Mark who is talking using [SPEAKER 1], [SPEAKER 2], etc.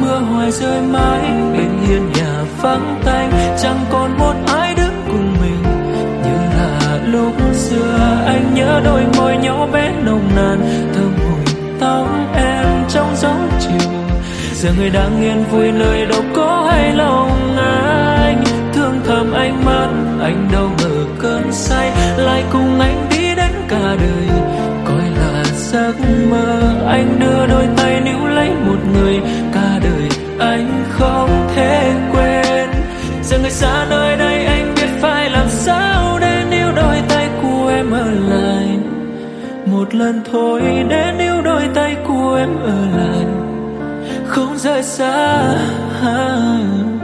[SPEAKER 1] mưa hoài rơi mãi bên hiên nhà vắng tanh, chẳng còn một ai đứng cùng mình như là lúc xưa. Anh nhớ đôi môi nhỏ bé nồng nàn, thơm mùi tóc em trong gió chiều. Giờ người đang yên vui nơi đâu có hay lòng anh, thương thầm anh mất anh đâu ngờ cơn say lại cùng anh đi đến cả đời. Coi là giấc mơ, anh đưa đôi tay níu lấy một người cả đời anh không thể quên. Giờ người xa nơi đây anh biết phải làm sao để níu đôi tay của em ở lại. Một lần thôi để níu đôi tay của em ở lại, không rời xa.